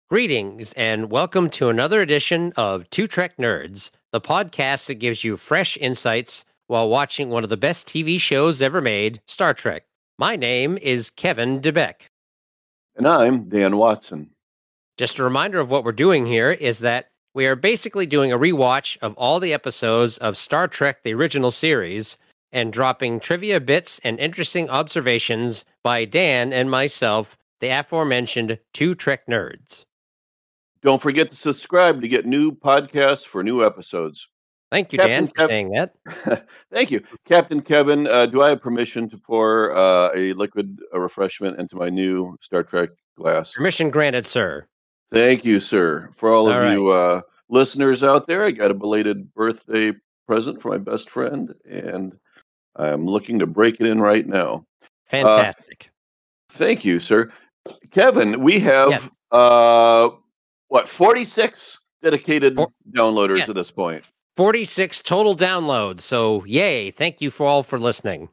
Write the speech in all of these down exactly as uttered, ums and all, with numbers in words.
Greetings and welcome to another edition of Two Trek Nerds, the podcast that gives you fresh insights while watching one of the best T V shows ever made, Star Trek. My name is Kevin DeBeck. And I'm Dan Watson. Just a reminder of what we're doing here is that we are basically doing a rewatch of all the episodes of Star Trek, the original series, and dropping trivia bits and interesting observations by Dan and myself, the aforementioned Two Trek Nerds. Don't forget to subscribe to get new podcasts for new episodes. Thank you, Captain Dan, for Kev- saying that. Thank you. Captain Kevin, uh, do I have permission to pour uh, a liquid a refreshment into my new Star Trek glass? Permission granted, sir. Thank you, sir. For all, all of right. you uh, listeners out there, I got a belated birthday present for my best friend, and I'm looking to break it in right now. Fantastic. Uh, thank you, sir. Kevin, we have... Yes. Uh, What, forty-six dedicated For, downloaders yes, at this point? forty-six total downloads. So, yay. Thank you for all for listening.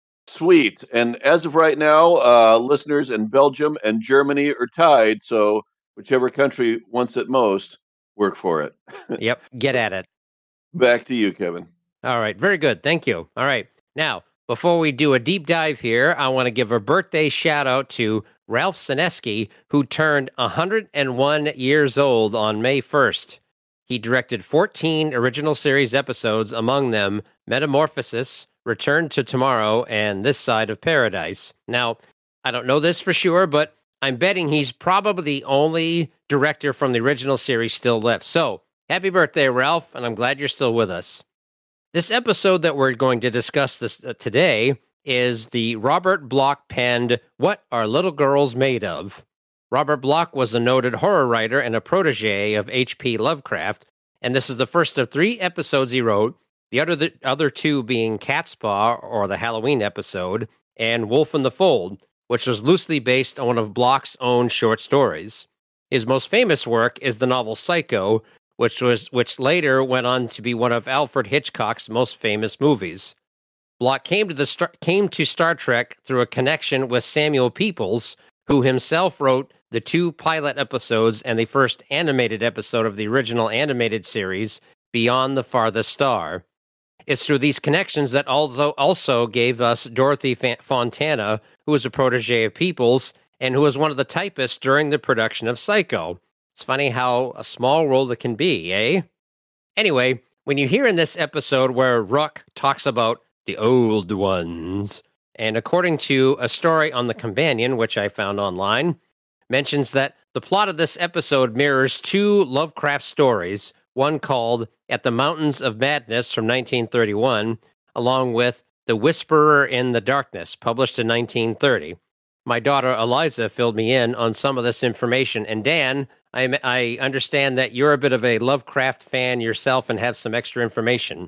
Sweet. And as of right now, uh, listeners in Belgium and Germany are tied. So, whichever country wants it most, work for it. Yep. Get at it. Back to you, Kevin. All right. Very good. Thank you. All right. Now, before we do a deep dive here, I want to give a birthday shout out to Ralph Senesky, who turned one hundred one years old on May first. He directed fourteen original series episodes, among them Metamorphosis, Return to Tomorrow, and This Side of Paradise. Now, I don't know this for sure, but I'm betting he's probably the only director from the original series still left. So, happy birthday, Ralph, and I'm glad you're still with us. This episode that we're going to discuss this uh, today is the Robert Bloch penned What Are Little Girls Made Of? Robert Bloch was a noted horror writer and a protege of H P Lovecraft, and this is the first of three episodes he wrote, the other, the other two being Catspaw, or the Halloween episode, and Wolf in the Fold, which was loosely based on one of Bloch's own short stories. His most famous work is the novel Psycho, which was which later went on to be one of Alfred Hitchcock's most famous movies. Bloch came to the Star- came to Star Trek through a connection with Samuel Peoples, who himself wrote the two pilot episodes and the first animated episode of the original animated series, Beyond the Farthest Star. It's through these connections that also also gave us Dorothy Fa- Fontana, who was a protege of Peoples and who was one of the typists during the production of Psycho. It's funny how a small world it can be, eh? Anyway, when you hear in this episode where Rook talks about the old ones, and according to a story on The Companion, which I found online, mentions that the plot of this episode mirrors two Lovecraft stories, one called At the Mountains of Madness from nineteen thirty-one, along with The Whisperer in the Darkness, published in nineteen thirty. My daughter Eliza filled me in on some of this information, and Dan, I, I understand that you're a bit of a Lovecraft fan yourself and have some extra information.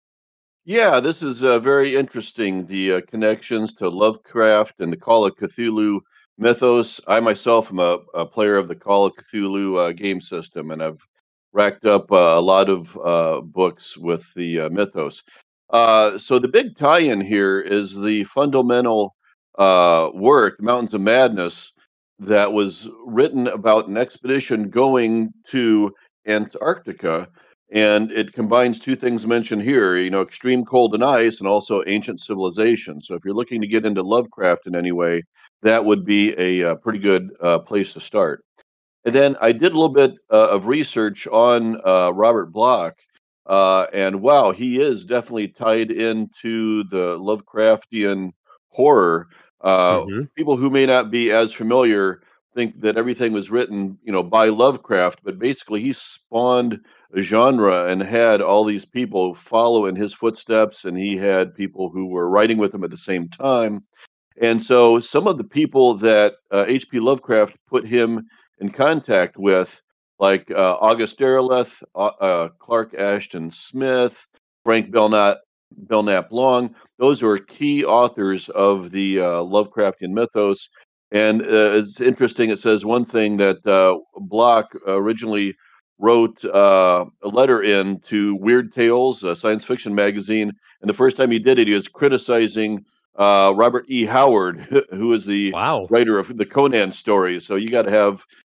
Yeah, this is uh, very interesting, the uh, connections to Lovecraft and the Call of Cthulhu mythos. I myself am a, a player of the Call of Cthulhu uh, game system, and I've racked up uh, a lot of uh, books with the uh, mythos. Uh, so the big tie-in here is the fundamental uh, work, Mountains of Madness, that was written about an expedition going to Antarctica. And it combines two things mentioned here, you know, extreme cold and ice and also ancient civilization. So if you're looking to get into Lovecraft in any way, that would be a, a pretty good uh, place to start. And then I did a little bit uh, of research on uh, Robert Bloch. Uh, and wow, he is definitely tied into the Lovecraftian horror. Uh, mm-hmm. People who may not be as familiar think that everything was written, you know, by Lovecraft, but basically he spawned a genre and had all these people follow in his footsteps, and he had people who were writing with him at the same time. And so some of the people that uh, H P Lovecraft put him in contact with, like uh, August Derleth, uh, uh, Clark Ashton Smith, Frank Belknap, Belknap Long, those are key authors of the uh, Lovecraftian mythos. And uh, it's interesting, it says one thing that uh, Bloch originally wrote uh, a letter in to Weird Tales, a science fiction magazine, and the first time he did it, he was criticizing uh, Robert E. Howard, who is the wow. writer of the Conan stories. So you got to have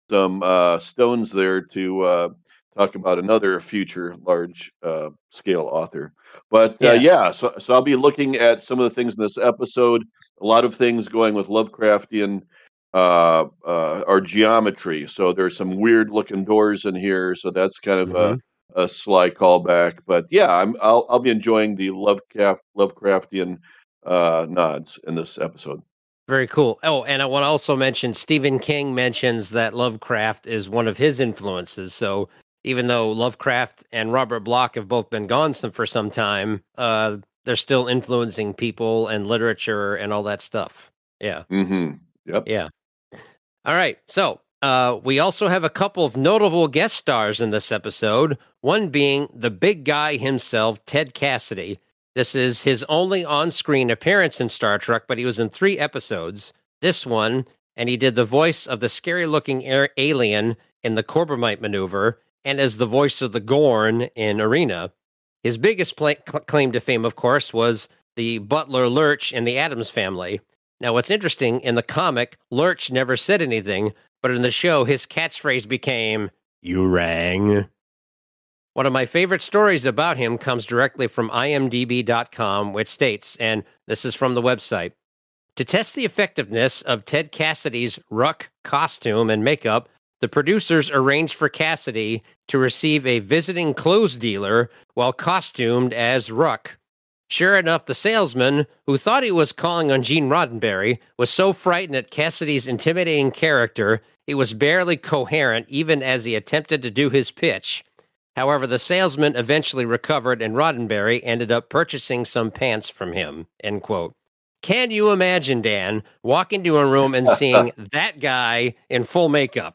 some uh, stones there to uh, talk about another future large uh, scale author. But uh, Yeah. yeah, so so I'll be looking at some of the things in this episode. A lot of things going with Lovecraftian uh, uh, or geometry. So there's some weird looking doors in here. So that's kind of a hmm a sly callback. But yeah, I'm I'll I'll be enjoying the Lovecraft Lovecraftian uh, nods in this episode. Very cool. Oh, and I want to also mention Stephen King mentions that Lovecraft is one of his influences. So even though Lovecraft and Robert Bloch have both been gone some, for some time, uh, they're still influencing people and literature and all that stuff. Yeah. Mm-hmm. Yep. Yeah. All right. So uh, we also have a couple of notable guest stars in this episode, one being the big guy himself, Ted Cassidy. This is his only on screen appearance in Star Trek, but he was in three episodes. This one, and he did the voice of the scary looking alien in the Corbomite maneuver, and as the voice of the Gorn in Arena. His biggest play- cl- claim to fame, of course, was the butler Lurch in the Addams Family. Now, what's interesting, in the comic, Lurch never said anything, but in the show, his catchphrase became, "You rang." One of my favorite stories about him comes directly from I M D B dot com, which states, and this is from the website, to test the effectiveness of Ted Cassidy's Ruck costume and makeup, the producers arranged for Cassidy to receive a visiting clothes dealer while costumed as Ruck. Sure enough, the salesman, who thought he was calling on Gene Roddenberry, was so frightened at Cassidy's intimidating character, he was barely coherent even as he attempted to do his pitch. However, the salesman eventually recovered, and Roddenberry ended up purchasing some pants from him. End quote. Can you imagine, Dan, walking into a room and seeing that guy in full makeup?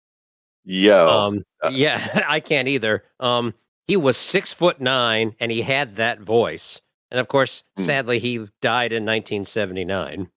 Yeah. Um, yeah, I can't either. Um, he was six foot nine, and he had that voice. And of course, Mm. sadly, he died in nineteen seventy-nine.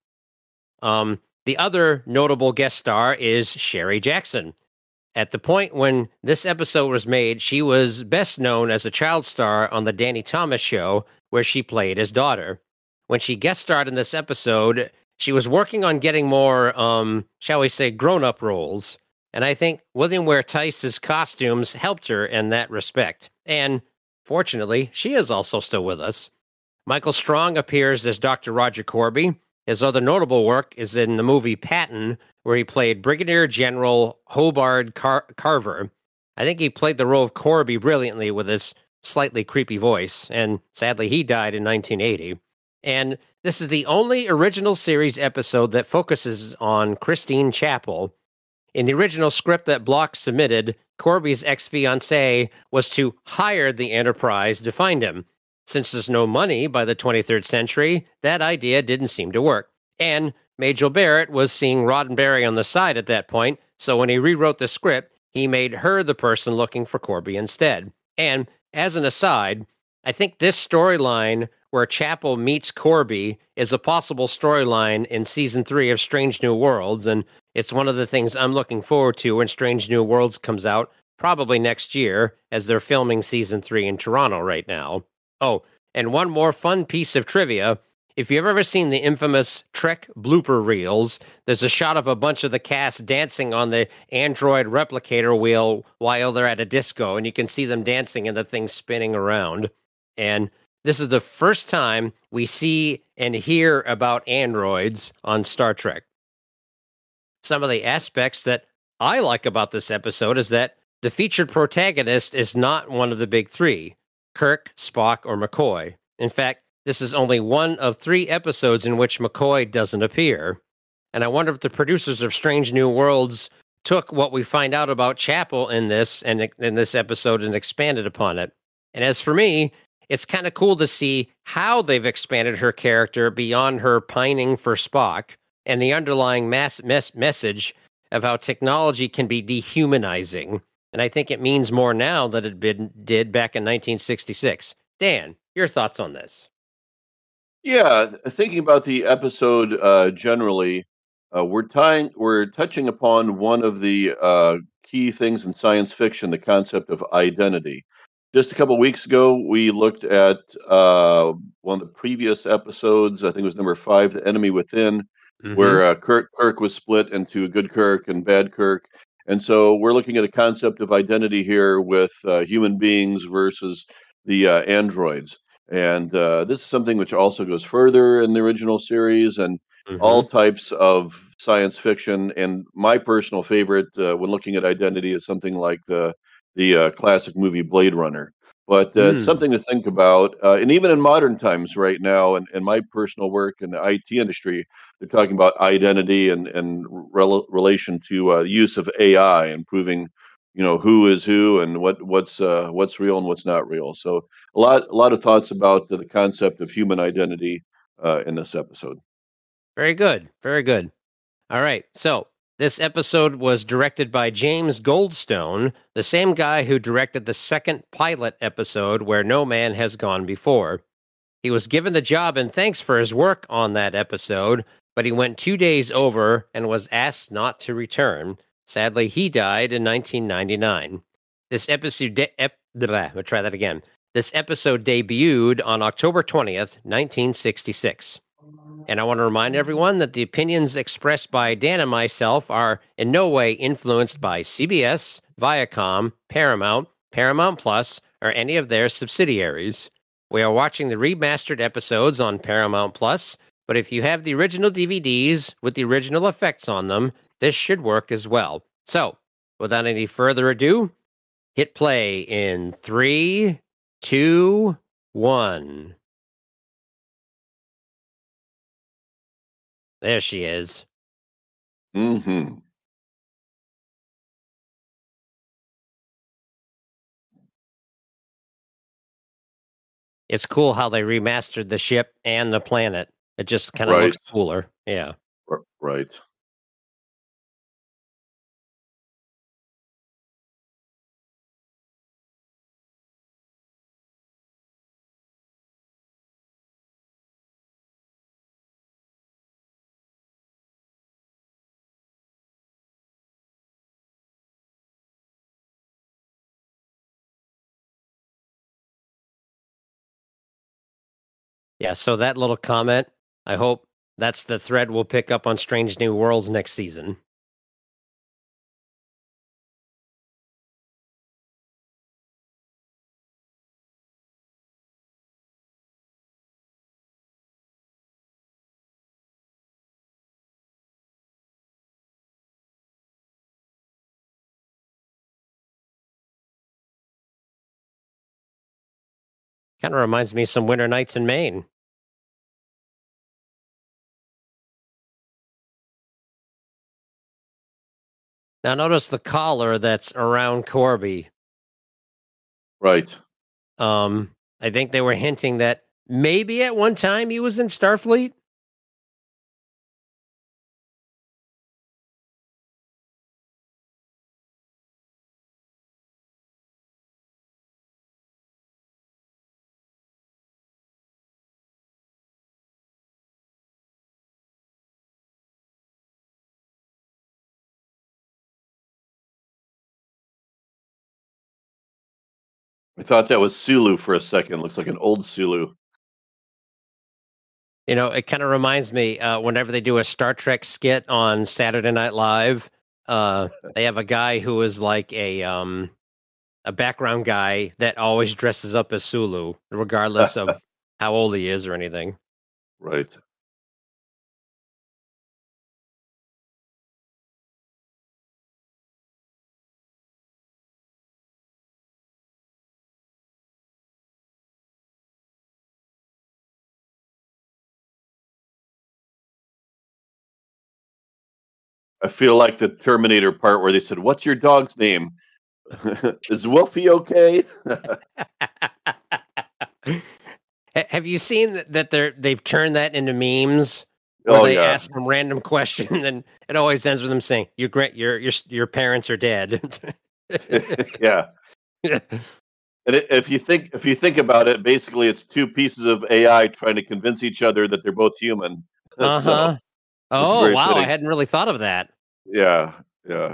Um, the other notable guest star is Sherry Jackson. At the point when this episode was made, she was best known as a child star on the Danny Thomas Show, where she played his daughter. When she guest starred in this episode, she was working on getting more, um, shall we say, grown up roles. And I think William Ware Tice's costumes helped her in that respect. And fortunately, she is also still with us. Michael Strong appears as Doctor Roger Corby. His other notable work is in the movie Patton, where he played Brigadier General Hobart Car- Carver. I think he played the role of Corby brilliantly with his slightly creepy voice, and sadly, he died in nineteen eighty. And this is the only original series episode that focuses on Christine Chapel. In the original script that Bloch submitted, Corby's ex-fiancée was to hire the Enterprise to find him. Since there's no money by the twenty-third century, that idea didn't seem to work. And Majel Barrett was seeing Roddenberry on the side at that point, so when he rewrote the script, he made her the person looking for Corby instead. And as an aside, I think this storyline where Chapel meets Corby is a possible storyline in season three of Strange New Worlds, and it's one of the things I'm looking forward to when Strange New Worlds comes out, probably next year, as they're filming season three in Toronto right now. Oh, and one more fun piece of trivia. If you've ever seen the infamous Trek blooper reels, there's a shot of a bunch of the cast dancing on the android replicator wheel while they're at a disco, and you can see them dancing and the thing spinning around. And this is the first time we see and hear about androids on Star Trek. Some of the aspects that I like about this episode is that the featured protagonist is not one of the big three, Kirk, Spock, or McCoy. In fact, this is only one of three episodes in which McCoy doesn't appear. And I wonder if the producers of Strange New Worlds took what we find out about Chapel in this and in this episode and expanded upon it. And as for me, it's kind of cool to see how they've expanded her character beyond her pining for Spock and the underlying mass mes- message of how technology can be dehumanizing. And I think it means more now than it been, did back in nineteen sixty-six. Dan, your thoughts on this? Yeah, thinking about the episode uh, generally, uh, we're tying, we're touching upon one of the uh, key things in science fiction, the concept of identity. Just a couple weeks ago, we looked at uh, one of the previous episodes. I think it was number five, "The Enemy Within," Mm-hmm. where uh, Kirk Kirk was split into good Kirk and bad Kirk, And so we're looking at the concept of identity here with uh, human beings versus the uh, androids. And uh, this is something which also goes further in the original series and Hmm. all types of science fiction. And my personal favorite uh, when looking at identity is something like the the uh, classic movie Blade Runner. But uh, it's Mm. something to think about. Uh, and even in modern times right now, and, and my personal work in the I T industry, they're talking about identity and, and rel- relation to uh, use of A I and proving, you know, who is who and what what's uh, what's real and what's not real. So a lot a lot of thoughts about the, the concept of human identity uh, in this episode. Very good. Very good. All right. So this episode was directed by James Goldstone, the same guy who directed the second pilot episode, Where No Man Has Gone Before. He was given the job and thanks for his work on that episode, but he went two days over and was asked not to return. Sadly, he died in nineteen ninety-nine. This episode, de- ep- blah, I'll try that again. This episode debuted on October twentieth, nineteen sixty-six. And I want to remind everyone that the opinions expressed by Dan and myself are in no way influenced by C B S, Viacom, Paramount, Paramount Plus, or any of their subsidiaries. We are watching the remastered episodes on Paramount Plus, but if you have the original D V Ds with the original effects on them, this should work as well. So, without any further ado, hit play in three, two, one. There she is. Hmm. It's cool how they remastered the ship and the planet. It just kind of Right. looks cooler. Yeah. R- Right. Yeah. So that little comment, I hope that's the thread we'll pick up on Strange New Worlds next season. Kind of reminds me of some winter nights in Maine. Now, notice the collar that's around Corby. Right. Um, I think they were hinting that maybe at one time he was in Starfleet. I thought that was Sulu for a second. Looks like an old Sulu. You know, it kind of reminds me uh, whenever they do a Star Trek skit on Saturday Night Live, uh, they have a guy who is like a um, a background guy that always dresses up as Sulu, regardless of how old he is or anything. Right. I feel like the Terminator part where they said, "What's your dog's name?" Is Wolfie okay? Ha- Have you seen that, that they're they've turned that into memes where Oh they yeah, ask some random question and it always ends with them saying, "Your great your your your parents are dead." yeah. And it, if you think if you think about it, basically it's two pieces of A I trying to convince each other that they're both human. Uh So huh. it's Oh very wow, I fitting. hadn't really thought of that. Yeah, yeah.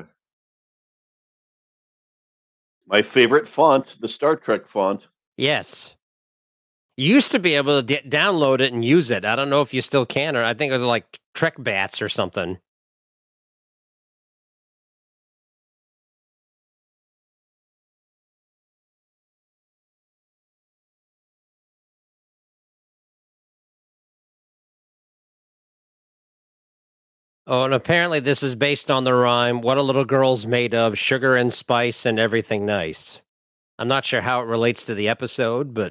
My favorite font, the Star Trek font. Yes. You used to be able to d- download it and use it. I don't know if you still can, or I think it was like Trek Bats or something. Oh, and apparently this is based on the rhyme, "What a little girl's made of, sugar and spice and everything nice." I'm not sure how it relates to the episode, but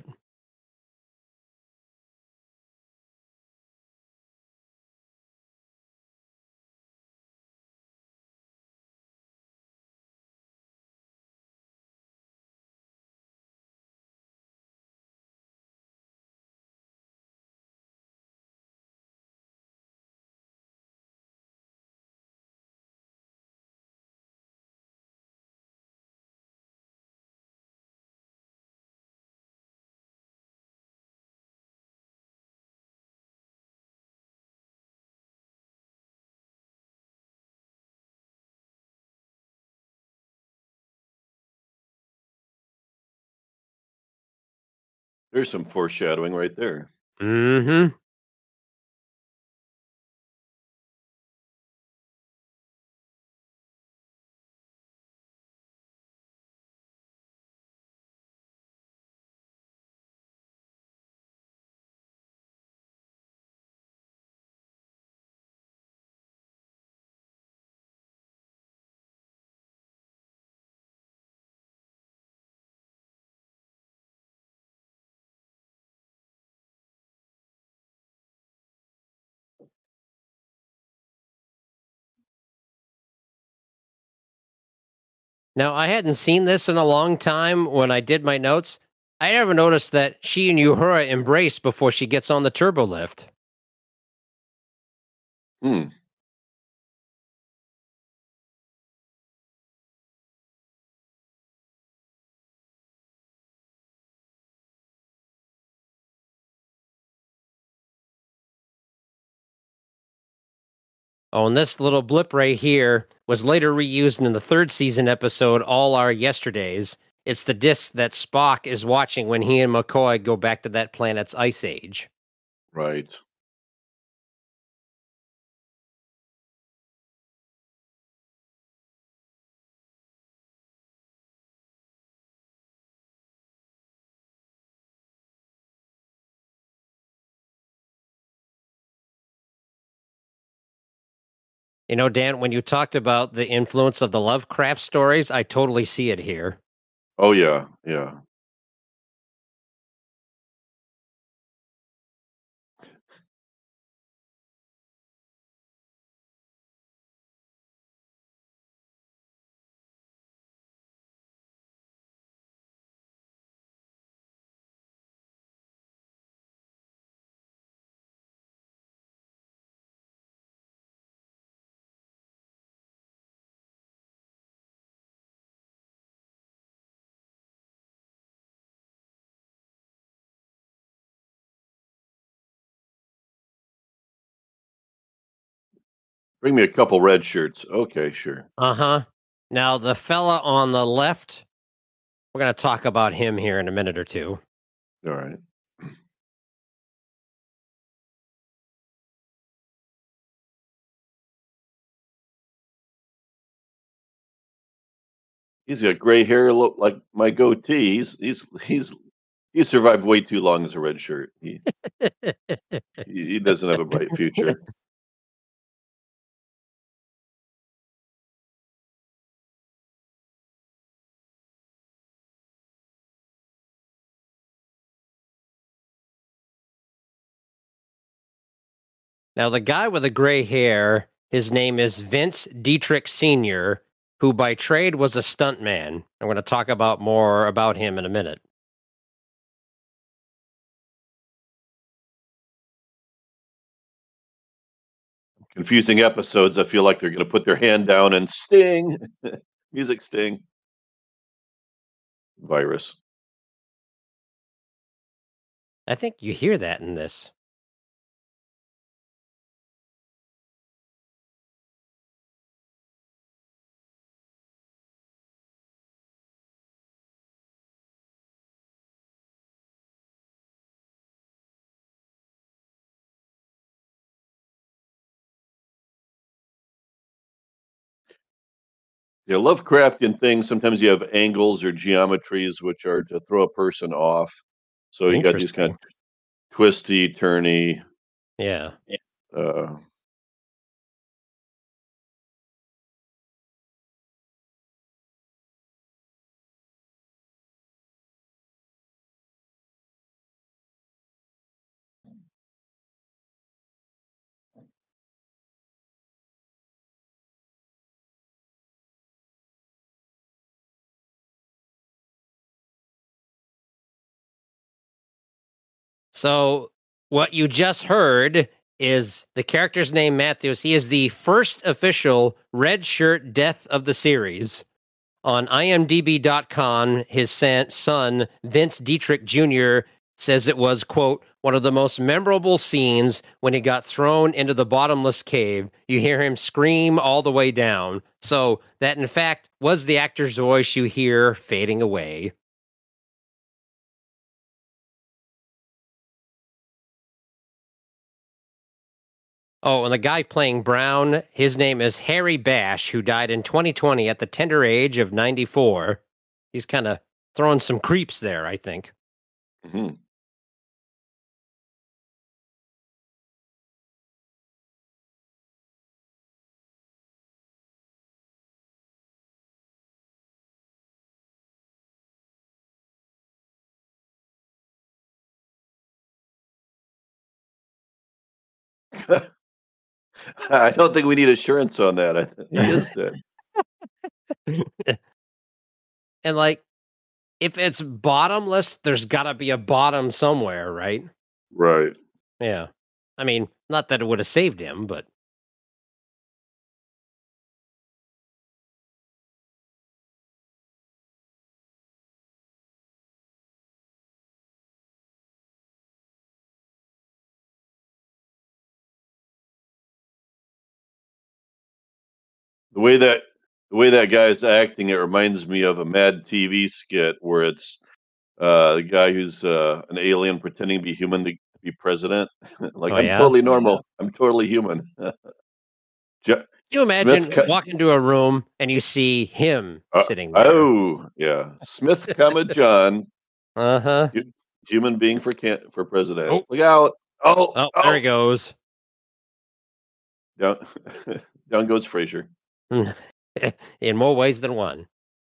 There's some foreshadowing right there. mhm. Now, I hadn't seen this in a long time when I did my notes. I never noticed that she and Uhura embrace before she gets on the turbo lift. Hmm. Oh, and this little blip right here was later reused in the third season episode, All Our Yesterdays. It's the disc that Spock is watching when he and McCoy go back to that planet's ice age. Right. You know, Dan, when you talked about the influence of the Lovecraft stories, I totally see it here. Oh, yeah, yeah. Bring me a couple red shirts. Okay, sure. Uh huh. Now, the fella on the left, we're going to talk about him here in a minute or two. Alright. He's got gray hair, look like my goatee. He's he's he's he survived way too long as a red shirt. He he he doesn't have a bright future. Now, the guy with the gray hair, his name is Vince Dietrich Senior, who by trade was a stuntman. I'm going to talk about more about him in a minute. Confusing episodes, I feel like they're gonna put their hand down and sting. Music sting. Virus. I think you hear that in this. Yeah, Lovecraftian things, sometimes you have angles or geometries which are to throw a person off. So you got these kind Interesting. of twisty, turny, Yeah. uh So, what you just heard is the character's name, Matthews. He is the first official red shirt death of the series. On I M D B dot com, his son, Vince Dietrich Junior, says it was, quote, one of the most memorable scenes when he got thrown into the bottomless cave. You hear him scream all the way down. So that, in fact, was the actor's voice you hear fading away. Oh, and the guy playing Brown, his name is Harry Bash, who died in twenty twenty at the tender age of ninety-four. He's kind of throwing some creeps there, I think. Mm-hmm. I don't think we need assurance on that. I th- he is dead. And like, if it's bottomless, there's got to be a bottom somewhere, right? Right. Yeah. I mean, not that it would have saved him, but The way that the way that guy is acting, it reminds me of a Mad T V skit where it's uh, the guy who's uh, an alien pretending to be human to be president. Like, oh I'm yeah. totally normal. I'm totally human. J- You Smith. imagine Co- walk into a room and you see him uh, sitting there. oh yeah, Smith, comma John, Uh huh. hu- human being for can- for president. Oh, Look out! Oh oh, there he oh! goes. Down, down goes Frazier. In more ways than one.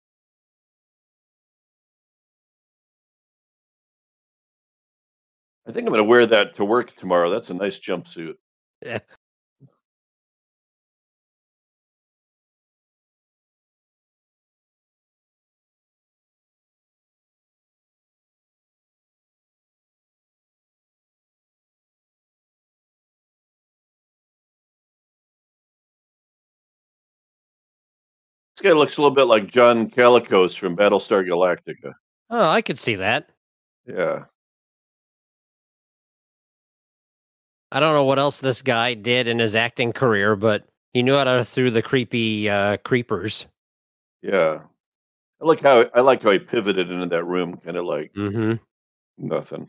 I think I'm going to wear that to work tomorrow. That's a nice jumpsuit. This guy looks a little bit like John Calicos from Battlestar Galactica. Oh, I could see that. Yeah. I don't know what else this guy did in his acting career, but he knew how to through the creepy uh, creepers. Yeah. I like how I like how he pivoted into that room, kind of like Mm-hmm. nothing.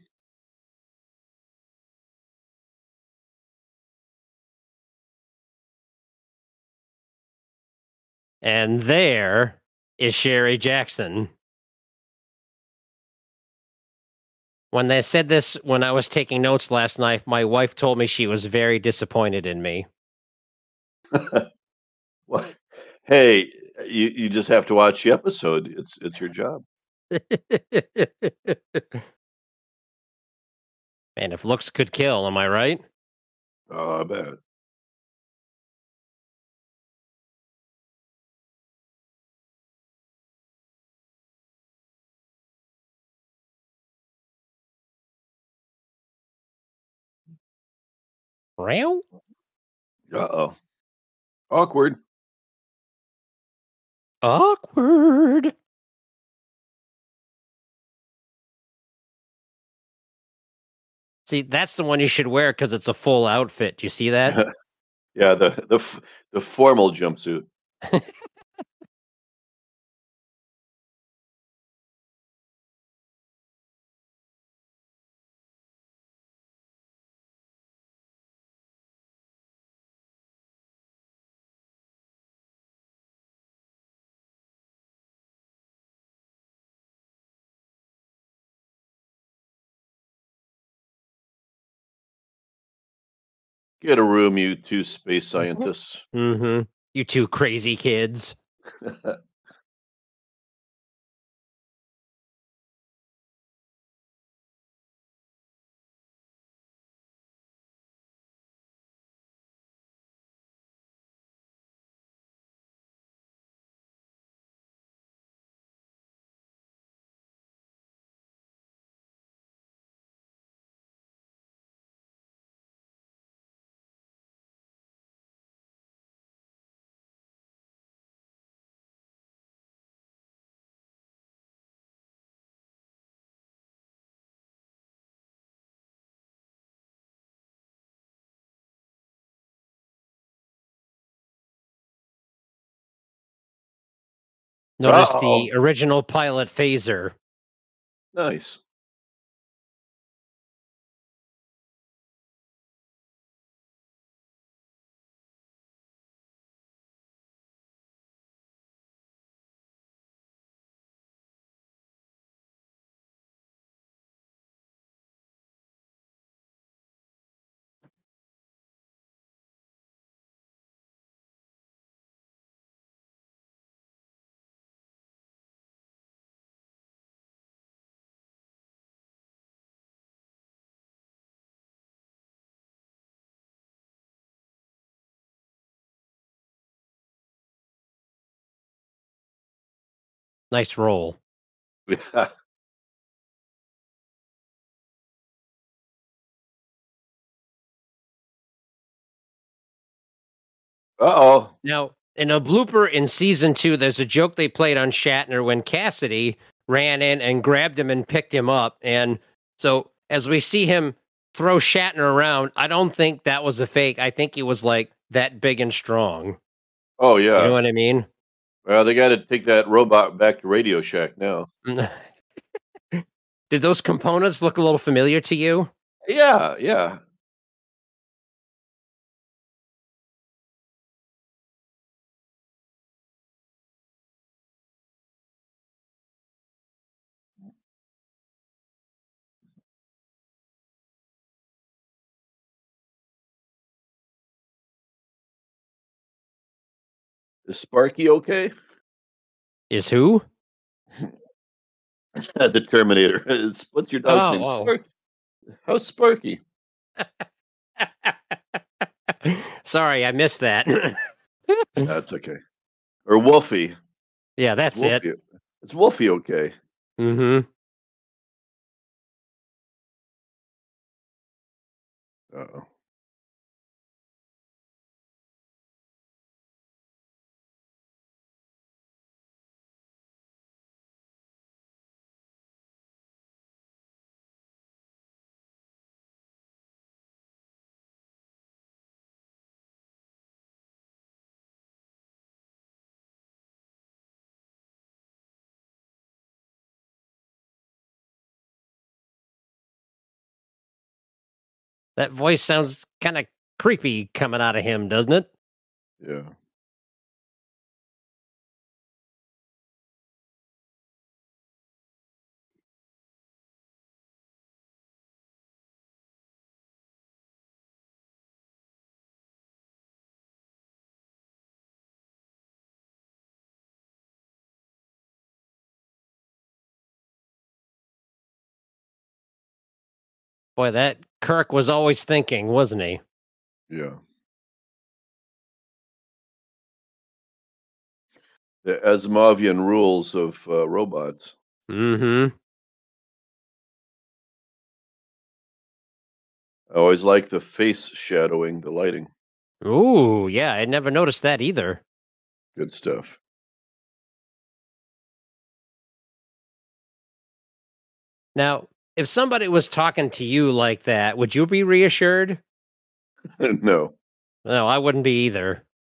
And there is Sherry Jackson. When they said this, when I was taking notes last night, my wife told me she was very disappointed in me. Well, hey, you you just have to watch the episode. It's it's your job. Man, if looks could kill, am I right? Oh, I bet. Real? Uh oh. Awkward. Awkward. See, that's the one you should wear because it's a full outfit. Do you see that? Yeah, the the f- the formal jumpsuit. Get a room, you two space scientists. Mm-hmm. You two crazy kids. Notice Uh-oh. the original pilot phaser. Nice. Nice roll. Yeah. Uh-oh. Now, in a blooper in season two, there's a joke they played on Shatner when Cassidy ran in and grabbed him and picked him up. And so as we see him throw Shatner around, I don't think that was a fake. I think he was like that big and strong. Oh, You know yeah. what I mean? Well, they gotta take that robot back to Radio Shack now. Did those components look a little familiar to you? Yeah, yeah. Is Sparky okay? Is who? The Terminator. It's what's your dog's name? Oh, Sparky. How's Sparky? oh. Sorry, I missed that. That's okay. Or Wolfie. Yeah, Is that's it. Wolfie is Wolfie okay? Mm-hmm. Uh-oh. That voice sounds kind of creepy coming out of him, doesn't it? Yeah. Boy, that Kirk was always thinking, wasn't he? Yeah. The Asimovian rules of uh, robots. Mm-hmm. I always like the face shadowing, the lighting. Ooh, yeah, I never noticed that either. Good stuff. Now, if somebody was talking to you like that, would you be reassured? No. No, I wouldn't be either.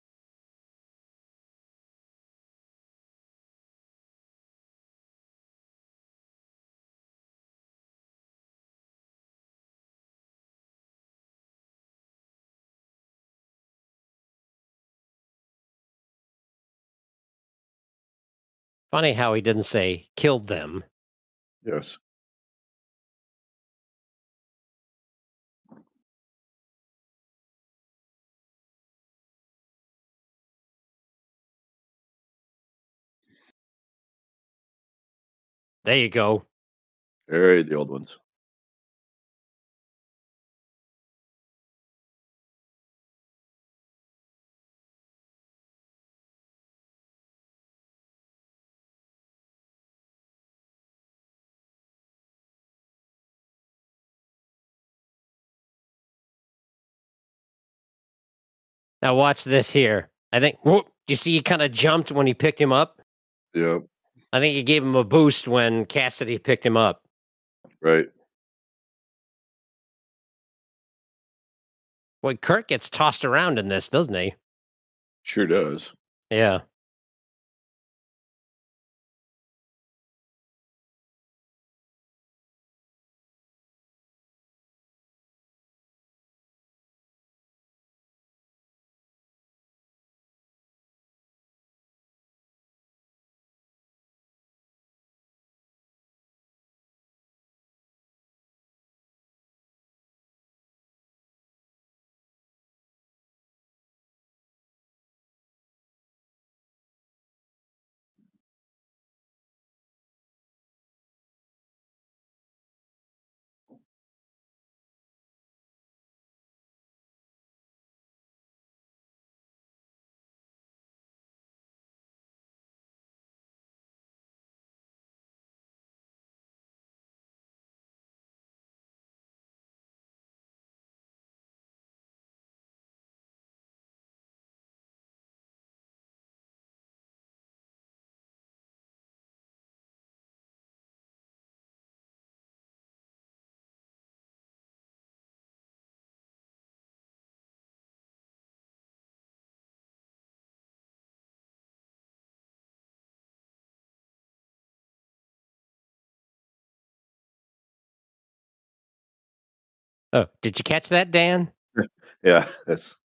Funny how he didn't say killed them. Yes. There you go. Very the old ones. Now watch this here. I think. Whoop, you see, he kind of jumped when he picked him up. Yeah. I think he gave him a boost when Cassidy picked him up. Right. Boy, Kirk gets tossed around in this, doesn't he? Sure does. Yeah. Oh, did you catch that, Dan? Yeah, that's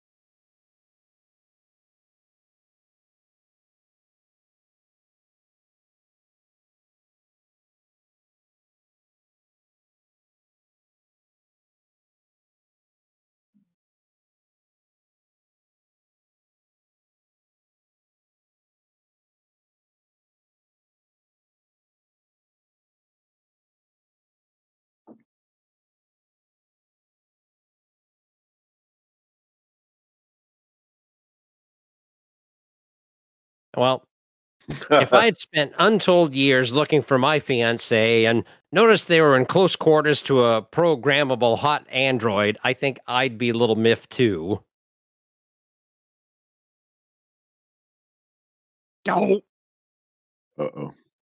Well, if I had spent untold years looking for my fiance and noticed they were in close quarters to a programmable hot android, I think I'd be a little miffed too. Oh. uh-oh.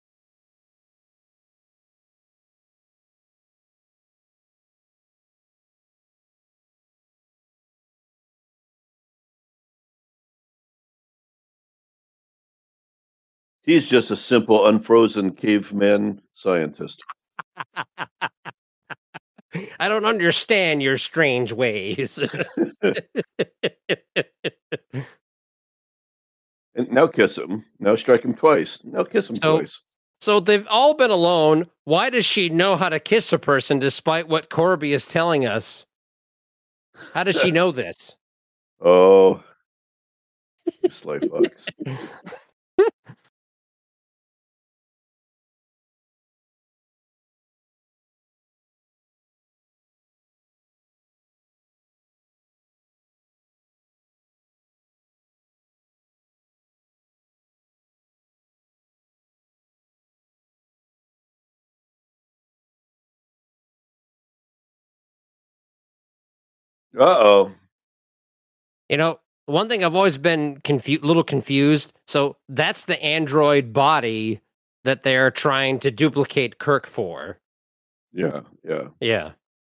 He's just a simple unfrozen caveman scientist. I don't understand your strange ways. And now kiss him. Now strike him twice. Now kiss him so twice. so they've all been alone. Why does she know how to kiss a person despite what Corby is telling us? How does she know this? Oh, you sly fox. Uh-oh. You know, one thing I've always been confu- little confused. So that's the android body that they're trying to duplicate Kirk for. Yeah, yeah. Yeah.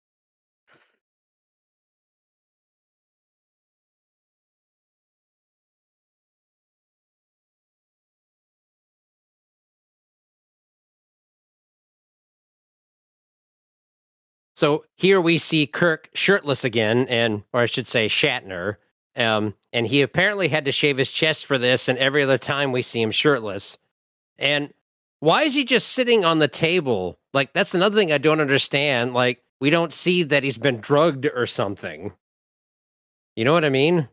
So here we see Kirk shirtless again, and or I should say Shatner. Um, and he apparently had to shave his chest for this, and every other time we see him shirtless. And why is he just sitting on the table? Like that's another thing I don't understand. Like we don't see that he's been drugged or something. You know what I mean?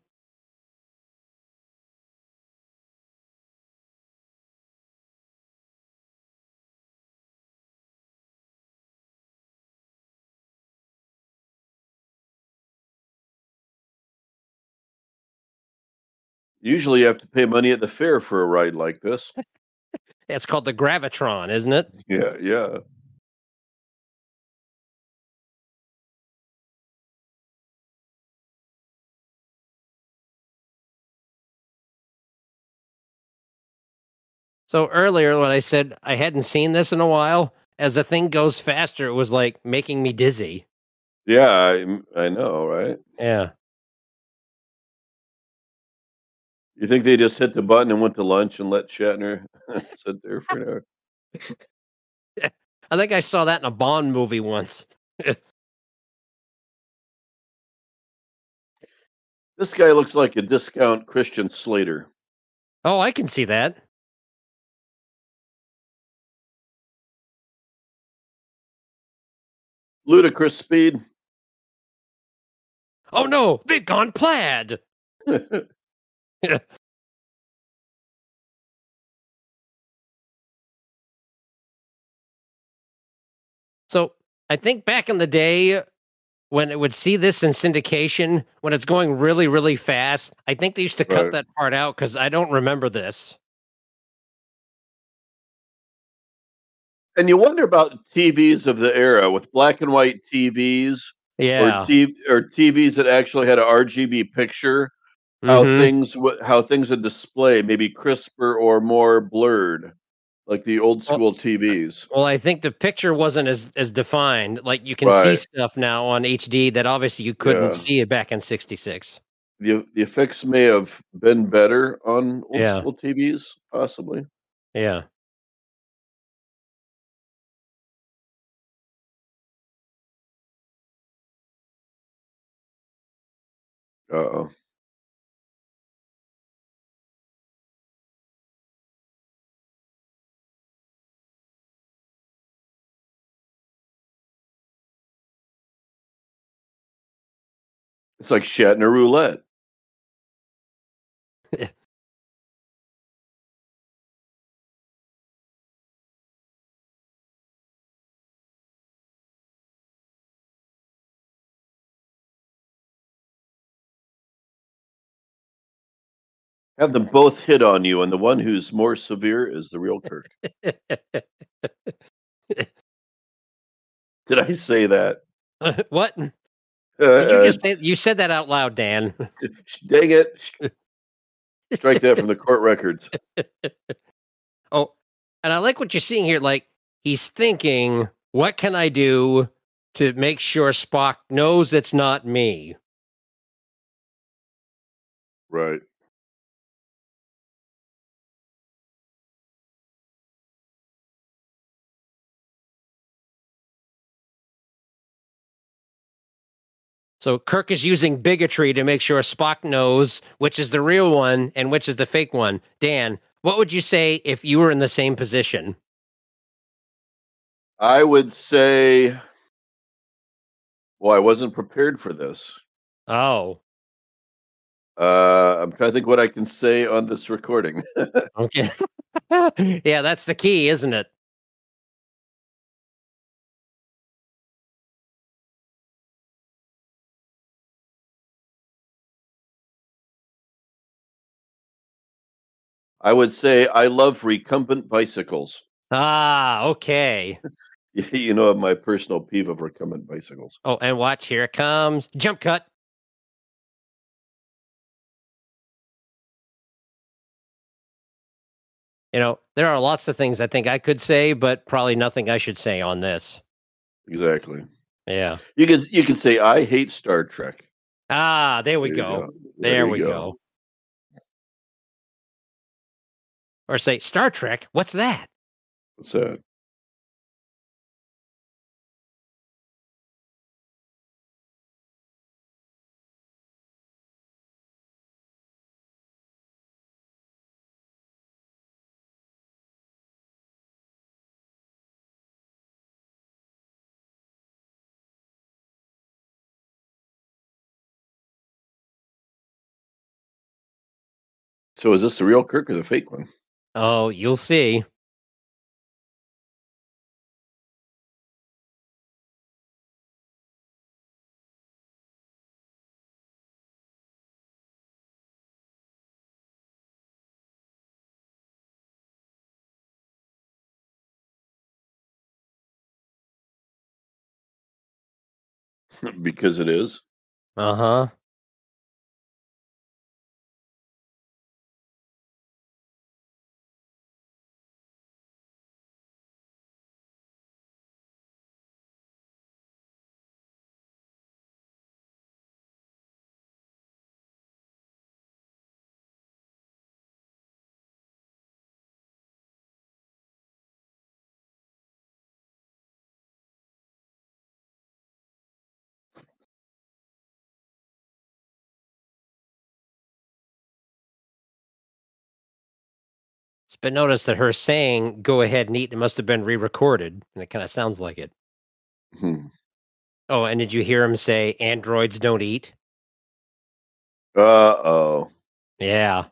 Usually you have to pay money at the fair for a ride like this. It's called the Gravitron, isn't it? Yeah, yeah. So earlier when I said I hadn't seen this in a while, as the thing goes faster, it was like making me dizzy. Yeah, I I know, right? Yeah. You think they just hit the button and went to lunch and let Shatner sit there for an hour? I think I saw that in a Bond movie once. This guy looks like a discount Christian Slater. Oh, I can see that. Ludicrous speed. Oh no, they've gone plaid. So I think back in the day when it would see this in syndication, when it's going really, really fast, I think they used to cut Right. that part out because I don't remember this. And you wonder about T Vs of the era with black and white T Vs or Yeah. T or T Vs that actually had a R G B picture, how Mm-hmm. things would how things would display maybe crisper or more blurred, like the old Well, school T Vs. well, I think the picture wasn't as as defined. Like you can see Right. stuff now on H D that obviously you couldn't Yeah. see it back in sixty-six. The the effects may have been better on old Yeah. school T Vs, possibly. Yeah. Uh-oh. It's like Shatner roulette. Have them both hit on you, and the one who's more severe is the real Kirk. Did I say that? What? Did you Uh, just say you said that out loud, Dan? dang it. Strike that from the court records. Oh, and I like what you're seeing here. Like, he's thinking, what can I do to make sure Spock knows it's not me? Right. So Kirk is using bigotry to make sure Spock knows which is the real one and which is the fake one. Dan, what would you say if you were in the same position? I would say, well, I wasn't prepared for this. Oh, Uh, I'm trying to think what I can say on this recording. okay. Yeah, that's the key, isn't it? I would say I love recumbent bicycles. Ah, okay. You know my personal peeve of recumbent bicycles. Oh, and watch, here it comes. Jump cut. You know, there are lots of things I think I could say, but probably nothing I should say on this. Exactly. Yeah. You can you can say I hate Star Trek. Ah, there we There you go. go. There There you we go. go. Or say, Star Trek, what's that? What's that? So is this the real Kirk or the fake one? Oh, you'll see. Because it is. Uh huh. It's been noticed that her saying, go ahead and eat, it must have been re recorded. And it kind of sounds like it. Hmm. Oh, and did you hear him say, androids don't eat? Uh oh. Yeah.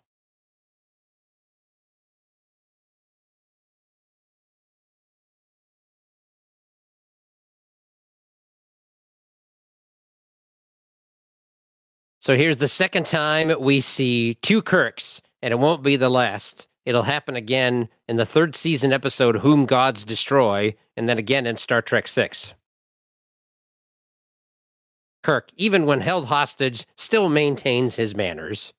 So here's the second time we see two Kirks, and it won't be the last. It'll happen again in the third season episode, Whom Gods Destroy, and then again in Star Trek six. Kirk, even when held hostage, still maintains his manners.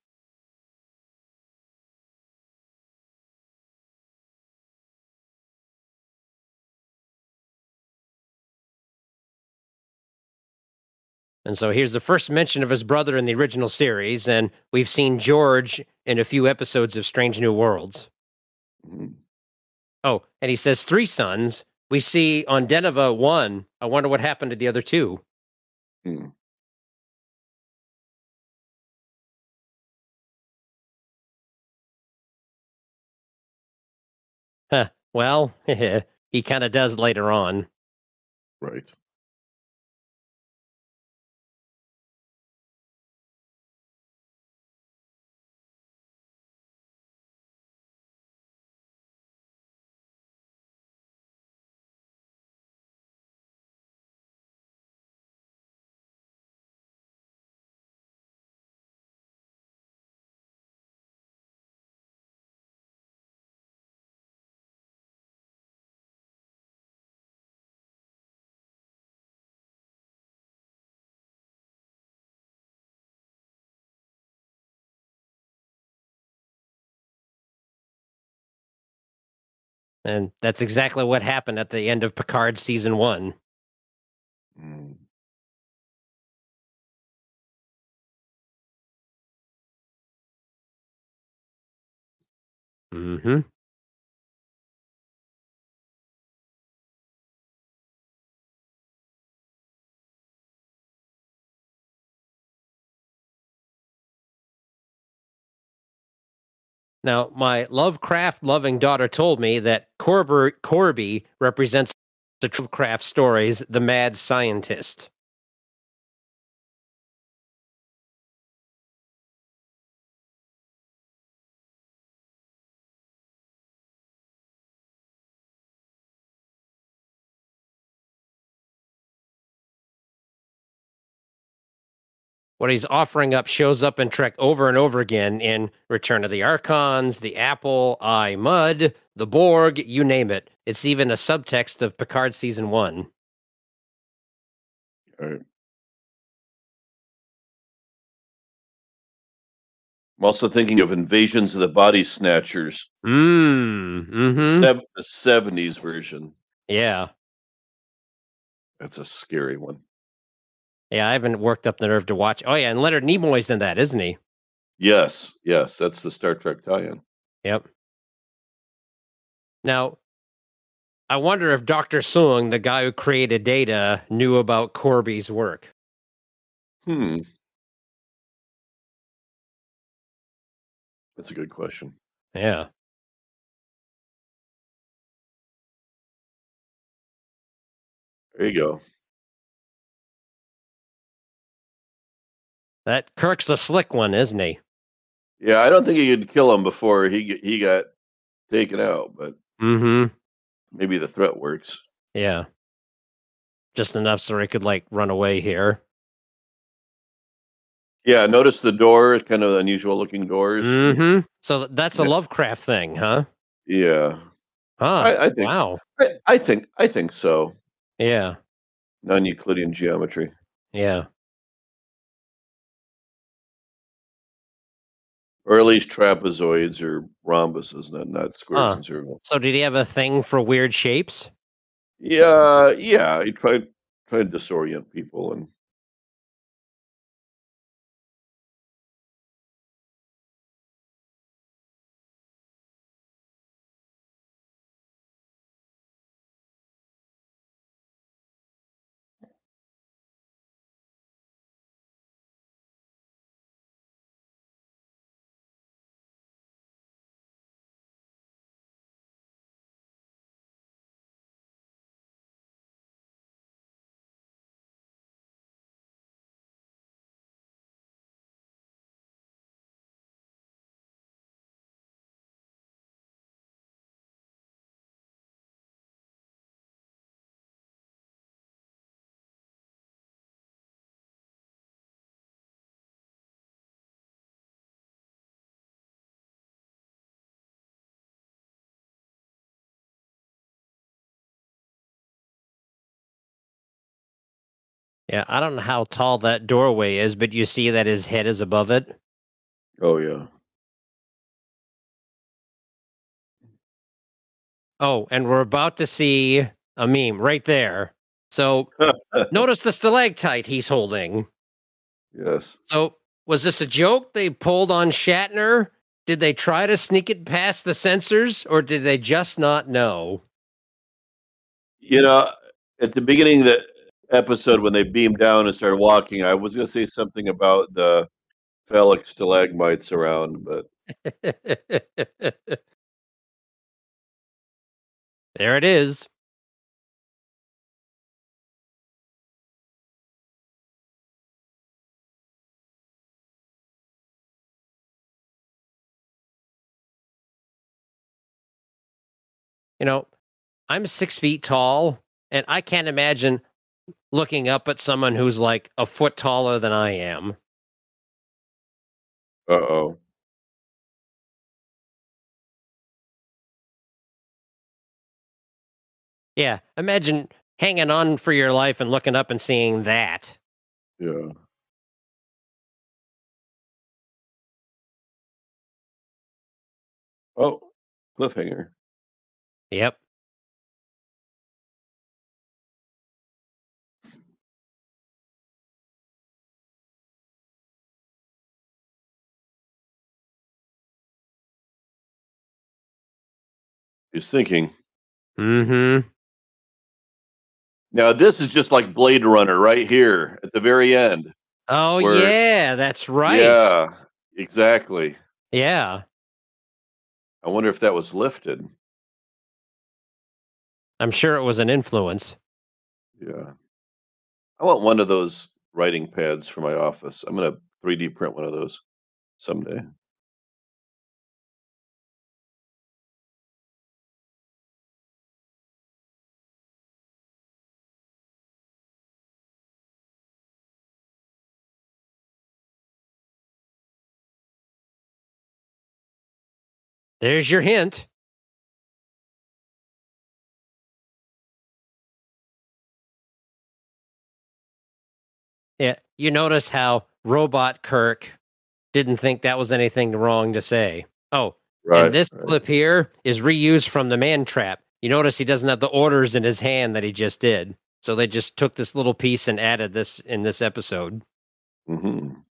And so here's the first mention of his brother in the original series, and we've seen George in a few episodes of Strange New Worlds. Hmm. Oh, and he says three sons. We see on Deneva one. I wonder what happened to the other two. Hmm. Well, he kind of does later on. Right. And that's exactly what happened at the end of Picard season one. Mm. Mm-hmm. Now, my Lovecraft loving daughter told me that Corber, Corby represents the Lovecraft stories, the mad scientist. What he's offering up shows up in Trek over and over again in Return of the Archons, the Apple, I Mud, the Borg, you name it. It's even a subtext of Picard season one. All right. I'm also thinking of Invasions of the Body Snatchers. Mm. The, Mm-hmm. sev- the seventies version. Yeah. That's a scary one. Yeah, I haven't worked up the nerve to watch. Oh, yeah, and Leonard Nimoy's in that, isn't he? Yes, yes, that's the Star Trek tie-in. Yep. Now, I wonder if Doctor Soong, the guy who created Data, knew about Corby's work. Hmm, that's a good question. Yeah. There you go. That Kirk's a slick one, isn't he? Yeah, I don't think he could kill him before he g- he got taken out, but Mm-hmm. maybe the threat works. Yeah. Just enough so he could, like, run away here. Yeah, notice the door, kind of unusual looking doors. Mm-hmm. So that's a Yeah, Lovecraft thing, huh? yeah. Huh. I, I think, Wow. I, I think, I think so. Yeah. Non-Euclidean geometry, Yeah. or at least trapezoids or rhombuses, not not squares Huh. and circles. So did he have a thing for weird shapes? Yeah, yeah. He tried tried to disorient people, and Yeah, I don't know how tall that doorway is, but you see that his head is above it. oh yeah. Oh, and we're about to see a meme right there. So notice the stalactite he's holding. Yes. So was this a joke they pulled on Shatner? Did they try to sneak it past the censors, or did they just not know? You know, at the beginning of the episode when they beamed down and started walking, I was going to say something about the phallic stalagmites around, but There it is. You know, I'm six feet tall, and I can't imagine looking up at someone who's like a foot taller than I am. Uh-oh. Yeah, imagine hanging on for your life and looking up and seeing that. Yeah. Oh, cliffhanger. Yep. He's thinking. Mm-hmm. Now this is just like Blade Runner right here at the very end Oh where yeah, that's right. yeah, exactly. Yeah. I wonder if that was lifted. I'm sure it was an influence. Yeah. I want one of those writing pads for my office. I'm gonna three D print one of those someday. There's your hint. Yeah. You notice how Robot Kirk didn't think that was anything wrong to say. Oh, and Right, this right. clip here is reused from the Man Trap. You notice he doesn't have the orders in his hand that he just did. So they just took this little piece and added this in this episode. Mhm.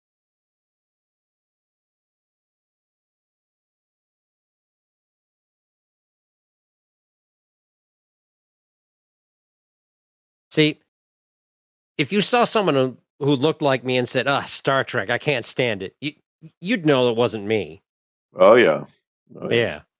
See, if you saw someone who, who looked like me and said, "Ah, Star Trek, I can't stand it," you, you'd know it wasn't me. Oh, yeah. Oh, yeah. Yeah.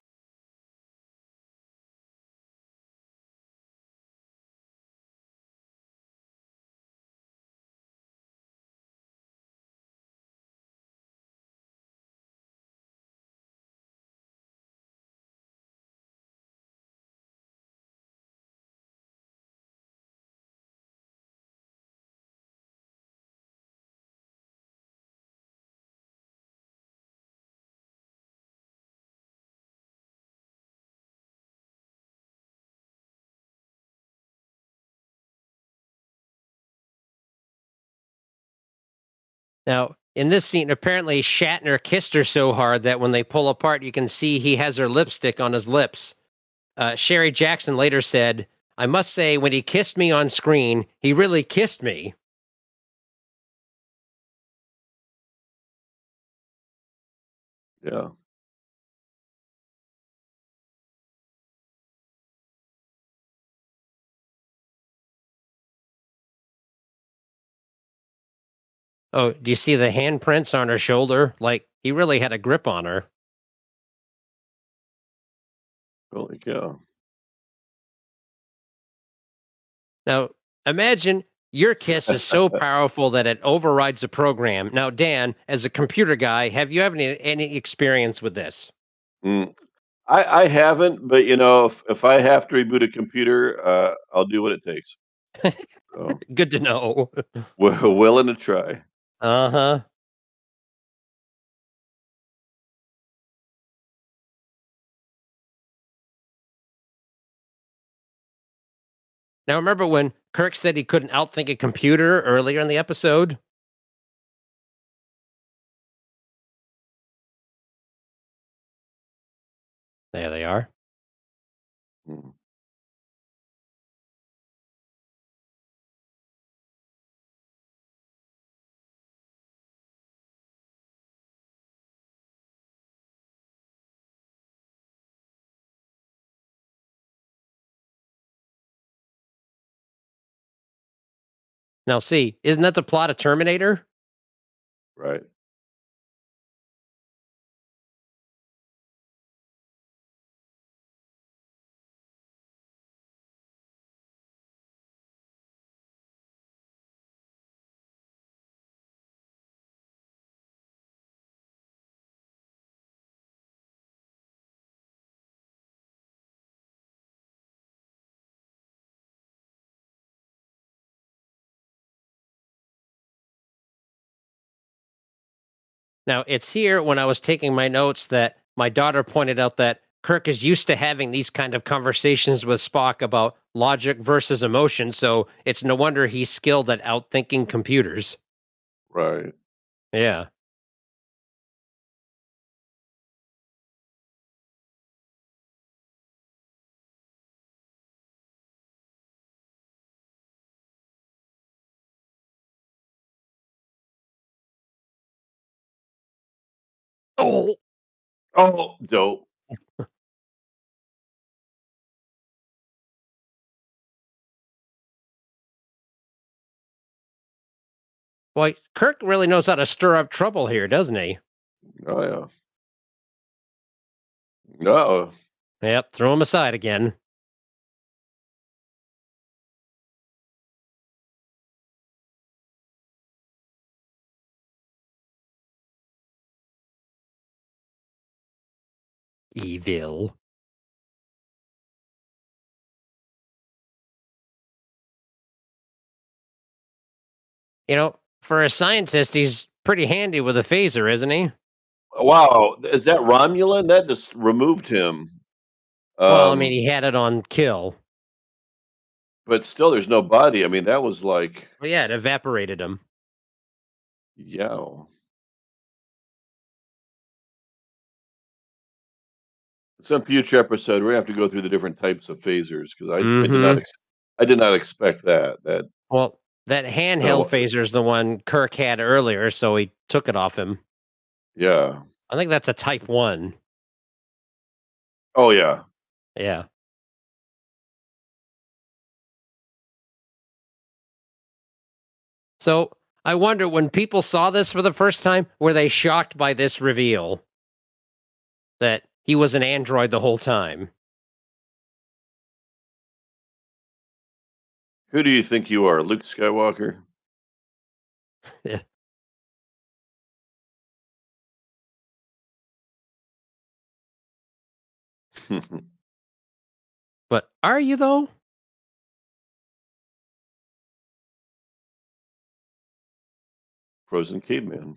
Now, in this scene, apparently Shatner kissed her so hard that when they pull apart, you can see he has her lipstick on his lips. Uh, Sherry Jackson later said, "I must say, when he kissed me on screen, he really kissed me." Yeah. Oh, do you see the handprints on her shoulder? Like, he really had a grip on her. Holy cow. Now, imagine your kiss is so powerful that it overrides the program. Now, Dan, as a computer guy, have you ever any, any experience with this? Mm. I I haven't, but, you know, if if I have to reboot a computer, uh, I'll do what it takes. So, Good to know. wi willing to try. Uh huh. Now, remember when Kirk said he couldn't outthink a computer earlier in the episode? There they are. Mm. Now, see, isn't that the plot of Terminator? Right. Now, it's here when I was taking my notes that my daughter pointed out that Kirk is used to having these kind of conversations with Spock about logic versus emotion, so it's no wonder he's skilled at outthinking computers. Right. Yeah. Oh, Oh, dope. boy, Kirk really knows how to stir up trouble here, doesn't he? Oh, yeah. No. Yep, throw him aside again. Evil. You know, for a scientist, he's pretty handy with a phaser, isn't he? Wow, is that Romulan? That just removed him. Well, I mean, Um, he had it on kill. but still, there's no body. I mean, that was like, Well, yeah, it evaporated him. yeah. Some future episode, we're gonna have to go through the different types of phasers because I I did not Mm-hmm. ex I did not expect that. That Well, that it's been a handheld wh phaser is the one Kirk had earlier, so he took it off him. yeah. I think that's a Type One. Oh, yeah. Yeah. So I wonder when people saw this for the first time, were they shocked by this reveal that he was an android the whole time? Who do you think you are, Luke Skywalker? But are you though? Frozen caveman.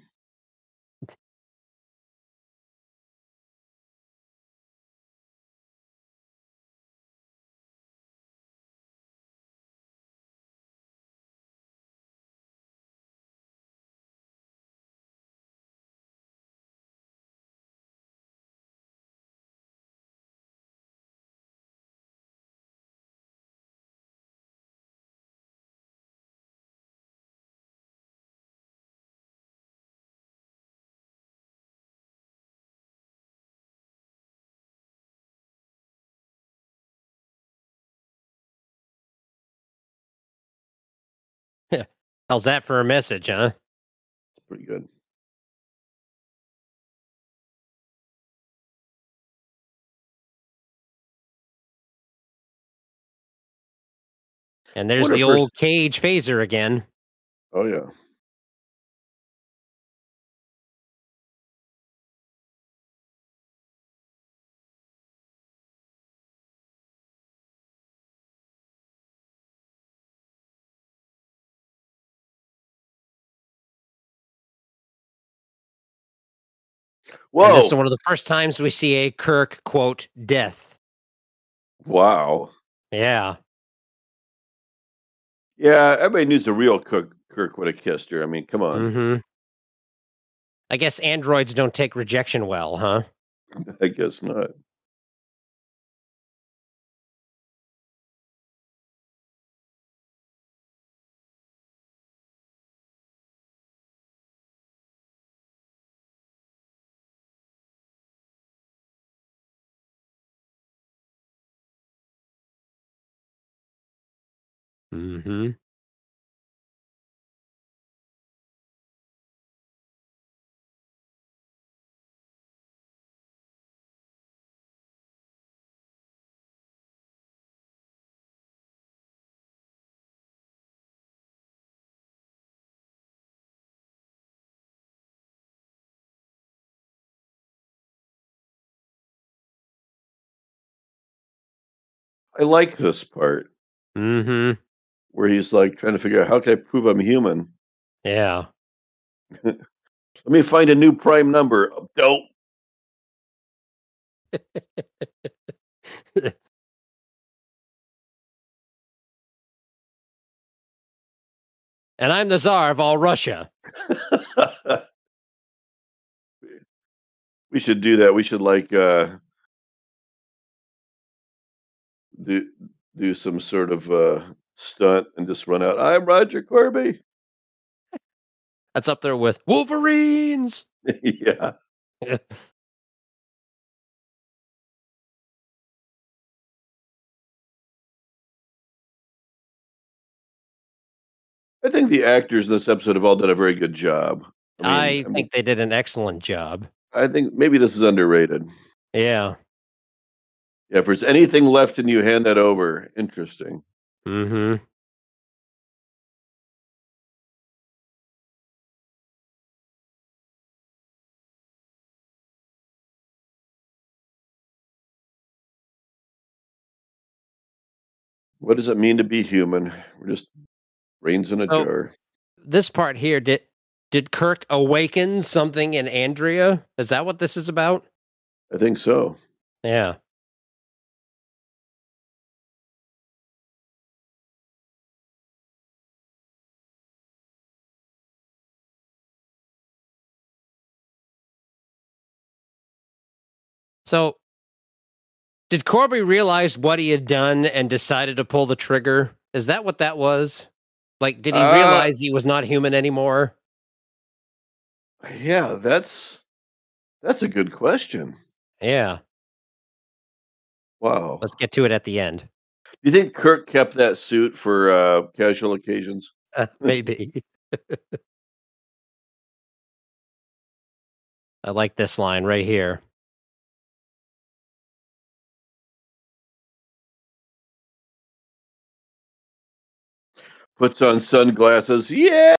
How's that for a message, huh? It's pretty good. And I there's wonder the first old cage phaser again. oh, yeah. And this is Whoa! one of the first times we see a Kirk quote death. Wow. Yeah. Yeah, everybody needs a real Kirk Kirk would have kissed her. I mean, come on. Mm-hmm. I guess androids don't take rejection well, huh? I guess not. Mm-hmm. I like this part Mm-hmm. where he's, like, trying to figure out, "How can I prove I'm human?" Yeah. Let me find a new prime number. Don't. And I'm the Tsar of all Russia. We should do that. We should like uh, do do some sort of uh, stunt and just run out. I'm Roger Corby. That's up there with Wolverines. Yeah. I think the actors in this episode have all done a very good job. I mean, I I mean, think they did an excellent job. I think maybe this is underrated. Yeah. Yeah, if there's anything left and you hand that over, interesting. Mm-hmm. What does it mean to be human? We're just brains in a So jar. this part here, did did Kirk awaken something in Andrea? Is that what this is about? I think so. Yeah. So did Corby realize what he had done and decided to pull the trigger? Is that what that was? Like, did he Uh, realize he was not human anymore? Yeah, that's that's a good question. Yeah. Wow. Let's get to it at the end. Do you think Kirk kept that suit for uh, casual occasions? Uh, maybe. I like this line right here. Puts on sunglasses. Yeah.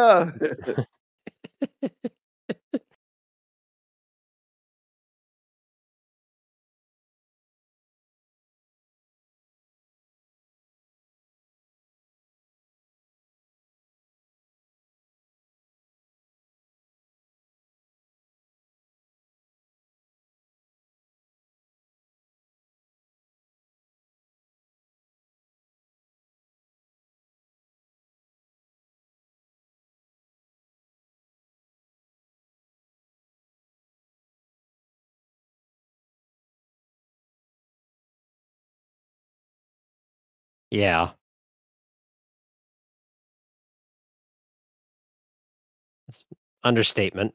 Yeah. That's understatement.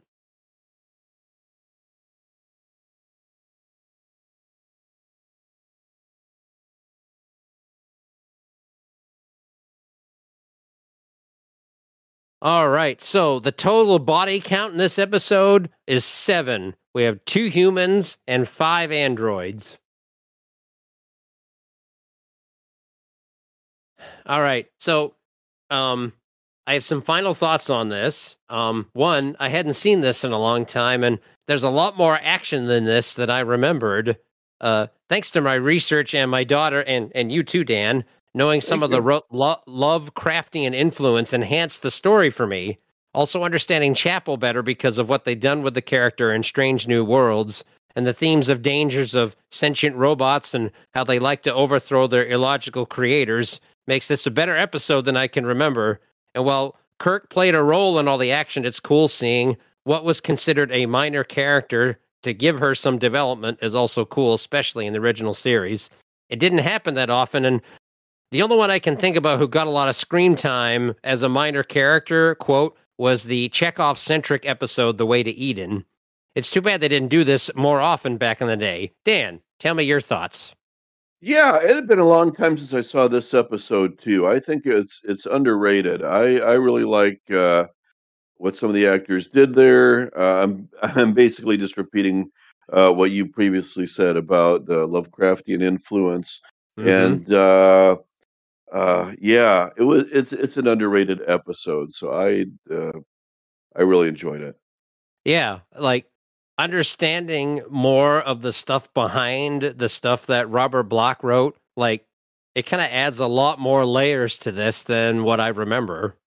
All right. So the total body count in this episode is seven. We have two humans and five androids. All right. So um I have some final thoughts on this. Um one, I hadn't seen this in a long time, and there's a lot more action than this that I remembered. Uh thanks to my research and my daughter and and you too, Dan, knowing some Thank of the you. ro- lo- love crafting and influence enhanced the story for me. Also understanding Chapel better because of what they've done with the character in Strange New Worlds and the themes of dangers of sentient robots and how they like to overthrow their illogical creators makes this a better episode than I can remember. And while Kirk played a role in all the action, it's cool seeing what was considered a minor character to give her some development is also cool, especially in the original series. It didn't happen that often, and the only one I can think about who got a lot of screen time as a minor character, quote, was the Chekhov-centric episode The Way to Eden. It's too bad they didn't do this more often back in the day. Dan, tell me your thoughts. Yeah, it had been a long time since I saw this episode too. I think it's it's underrated. I I really like uh, what some of the actors did there. Uh, I'm I'm basically just repeating uh, what you previously said about the Lovecraftian influence, Mm-hmm. and uh, uh, yeah, it was it's it's an underrated episode. So I uh, I really enjoyed it. Yeah, like understanding more of the stuff behind the stuff that Robert Block wrote, like it kind of adds a lot more layers to this than what I remember.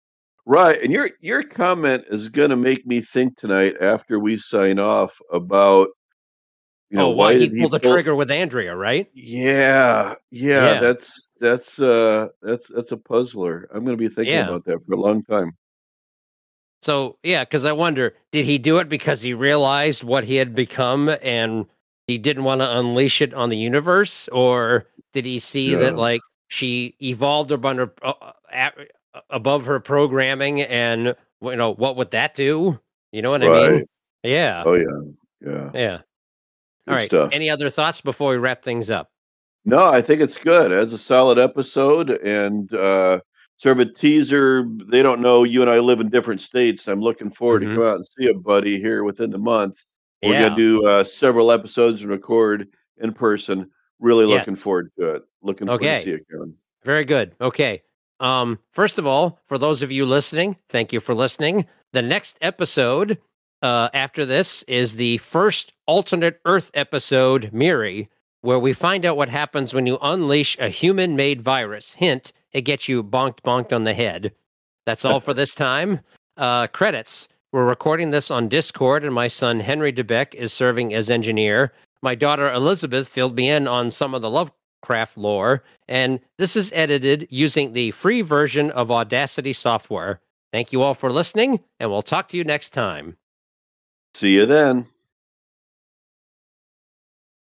Right, and your your comment is gonna make me think tonight after we sign off about, you know, Oh, why why he did he pulled the pull trigger with Andrea, right? Yeah, yeah, Yeah, that's that's, uh, that's that's a puzzler. I'm gonna be thinking yeah. about that for a long time. So, yeah, because I wonder, did he do it because he realized what he had become and he didn't want to unleash it on the universe? Or did he see that, Yeah, like, she evolved above her, uh, uh, a- above her programming and, you know, what would that do? You know what I mean? right. Yeah, Oh, yeah, yeah. yeah. All Good right. stuff. Any other thoughts before we wrap things up? No, I think it's good. It's a solid episode and, uh, sort of a teaser. They don't know you and I live in different states. I'm looking forward to Hmm. come out and see a buddy here within the month. We're gonna Yeah. do, uh, several episodes and record in person. Really Yes. looking forward to it. Looking forward to see Okay. it, Kevin. Very good. Okay. Um, first of all, for those of you listening, thank you for listening. The next episode uh, after this is the first alternate Earth episode, Miri, where we find out what happens when you unleash a human made virus. Hint, it gets you bonked, bonked on the head. That's all for this time. Uh, credits. We're recording this on Discord, and my son Henry DeBeck is serving as engineer. My daughter Elizabeth filled me in on some of the Lovecraft lore, and this is edited using the free version of Audacity software. Thank you all for listening, and we'll talk to you next time. See you then.